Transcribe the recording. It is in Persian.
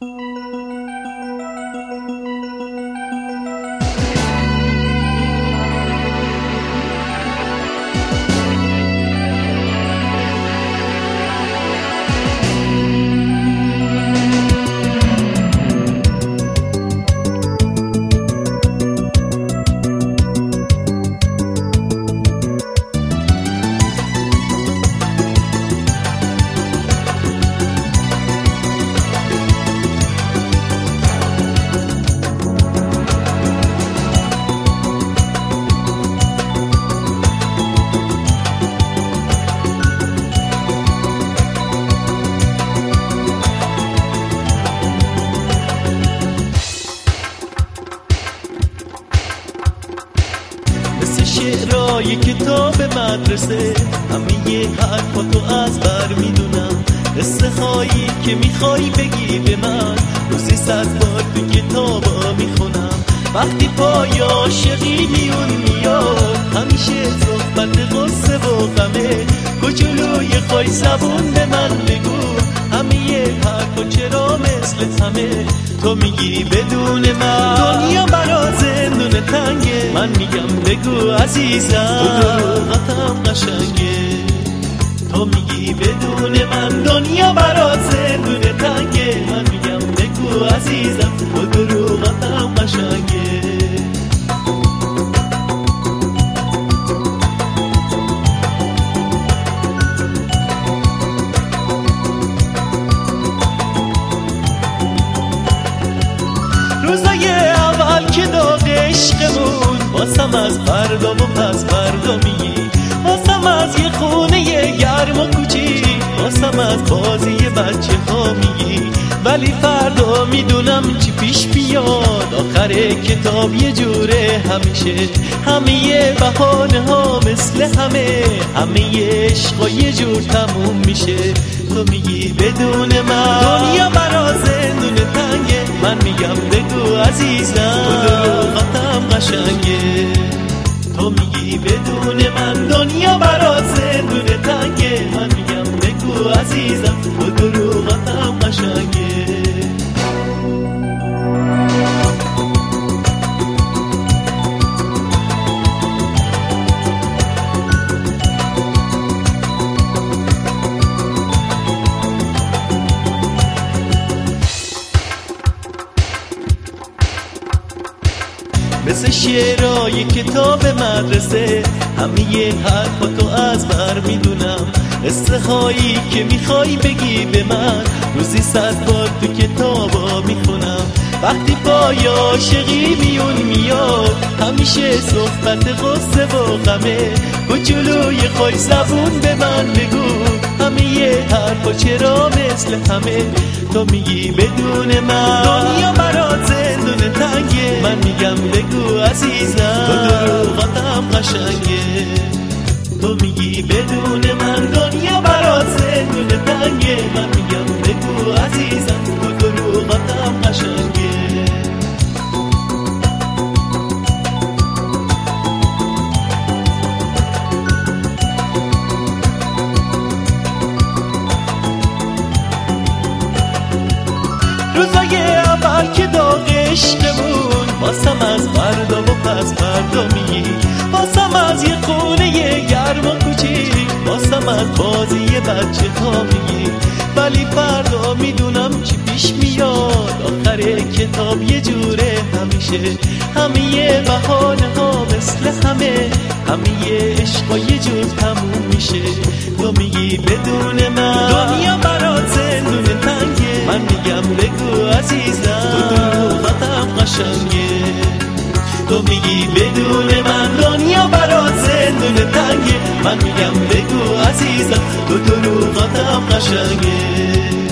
شعرهای کتاب مدرسه همه یه حرفاتو از بر میدونم، قصه هایی که میخوای بگی به من روزی 100 بار تو کتابا میخونم. وقتی پای عاشقی میون میاد همیشه صحبت غصه و غمه، کجلوی خواهی زبون به من بگو همه یه حرفا چرا مثل تمه. تو میگی بدون من دنیا برا زندون تنگه، من میگم بگو عزیزم تو دروغتم قشنگه. تو میگی بدون من دنیا برا زندون تنگه، من میگم بگو عزیزم تو دروغتم قشنگه. روزای اول که داغ عشقمون واسم از فردا و پس فردا میگی، واسم از یه خونه گرم و کوچیک، واسم از بازی بچه ها میگی. ولی فردا میدونم چی پیش بیاد، آخر کتاب یه جوره همیشه، همه بهانه ها مثل همه عشقا یه جور تموم میشه. تو میگی بدون من دنیا برا زندون تنگه، من میگم بگو عزیزم تو دروغتم قشنگه. تو میگی بدون من دنیا برا زندون تنگه، من میگم بگو عزیزم تو دروغتم قشنگه. مثل شعرهای کتاب مدرسه همه یه حرفاتو از بر میدونم، قصه هایی که میخوای بگی به من روزی 100 بار تو کتابا میخونم. وقتی پای عاشقی میون میاد همیشه صحبت غصه و غمه، کجلوی خواهی زبون به من بگو همه یه حرفا چرا مثل همه. تو میگی بدون من دنیا برات زندون تنگه، من میگم بگو عزیزم تو دروغتم قشنگه. تو میگی بدون من دنیا برات زندون تنگه، من میگم بگو عزیزم تو دروغتم قشنگه. روزای اول که داغ عشقمون واسم از فردا و پس فردا میگی، واسم از یه خونه گرم و کوچیک، واسم از بازی بچه ها میگی. ولی فردا میدونم چی پیش میاد، آخر کتاب یه جوره همیشه، همه بهانه ها مثل همه عشقا یه جور تموم میشه. تو میگی بدون من دنیا برات زندون تنگه، من میگم بگو عزیزم تو دروغتم قشنگه. تو میگی بدون من دنیا برات زندون تنگه، من میگم بگو عزیزم تو دروغتم قشنگه.